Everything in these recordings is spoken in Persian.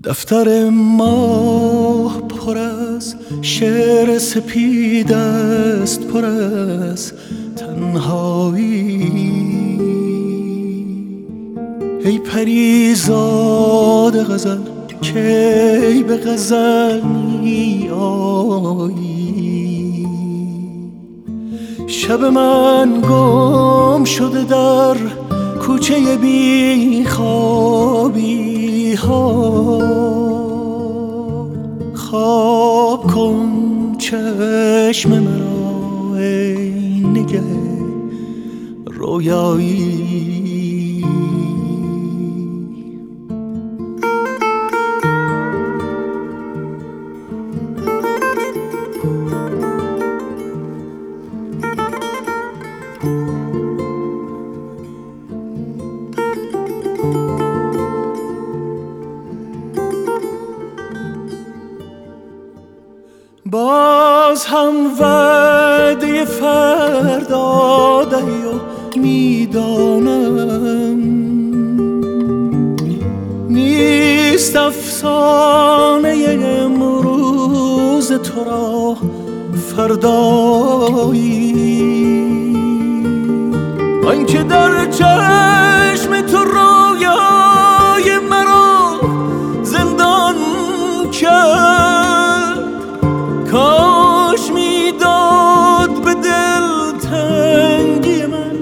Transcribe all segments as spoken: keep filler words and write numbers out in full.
دفتر ماه پر از شعر سپید است، پر از تنهایی. ای پریزاد غزل کی به غزل می آیی؟ شب من گم شده در کوچه بی خوابی ها. خواب کن چشم مرا ای نگه رویایی. باز هم وعده فردا دهی و میدانم نیست افسانه امروز تو را فردایی. آنکه در چشم تو رویای مرا زندان کرد، کاش میداد به دل تنگی من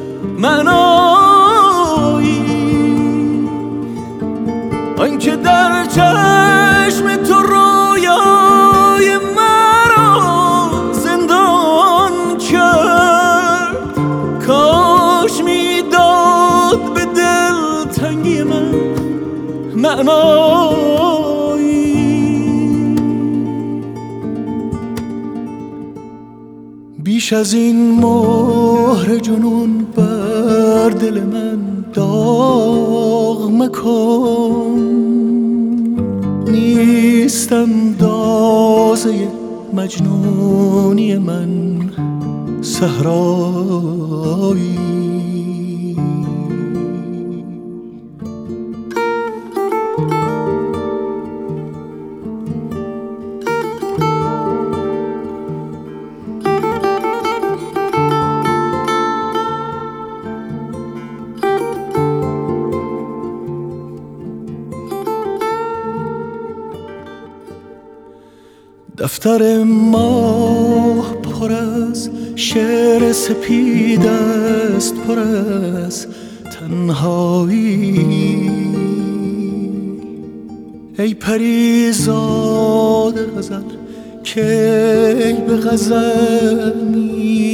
معنایی. آنکه در چشم تو رویای مرا زندان کرد، کاش میداد به دل تنگی من معنایی. بیش از این مهر جنون بر دل من داغ مکن. نیستم دازه مجنونی من صحرایی. دفتر ماه پر از شعر سپید است، پر از تنهایی. ای پریزاد غزل کی به غزل می